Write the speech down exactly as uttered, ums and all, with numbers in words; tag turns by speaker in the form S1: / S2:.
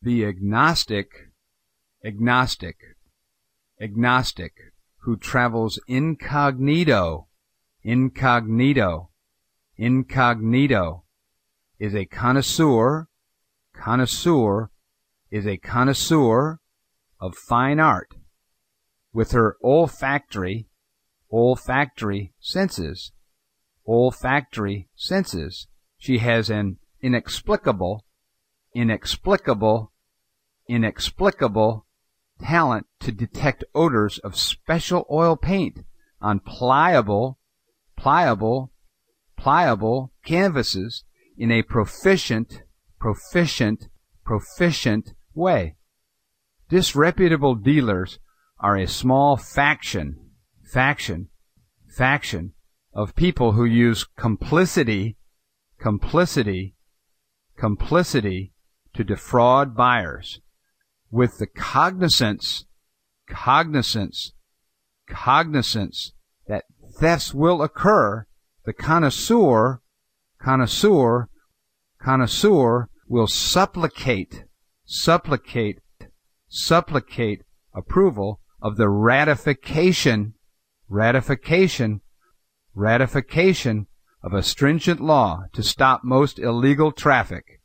S1: The agnostic, agnostic, agnostic, who travels incognito, incognito, incognito, is a connoisseur, connoisseur, is a connoisseur of fine art. With her olfactory, olfactory senses, olfactory senses, she has an inexplicable, inexplicable, inexplicable talent to detect odors of special oil paint on pliable, pliable, pliable canvases in a proficient, proficient, proficient way. Disreputable dealers are a small faction, faction, faction of people who use complicity, complicity, complicity to defraud buyers with the cognizance, cognizance, cognizance that thefts will occur. The connoisseur, connoisseur, connoisseur will supplicate, supplicate, supplicate approval of the ratification, ratification, ratification of a stringent law to stop most illegal traffic.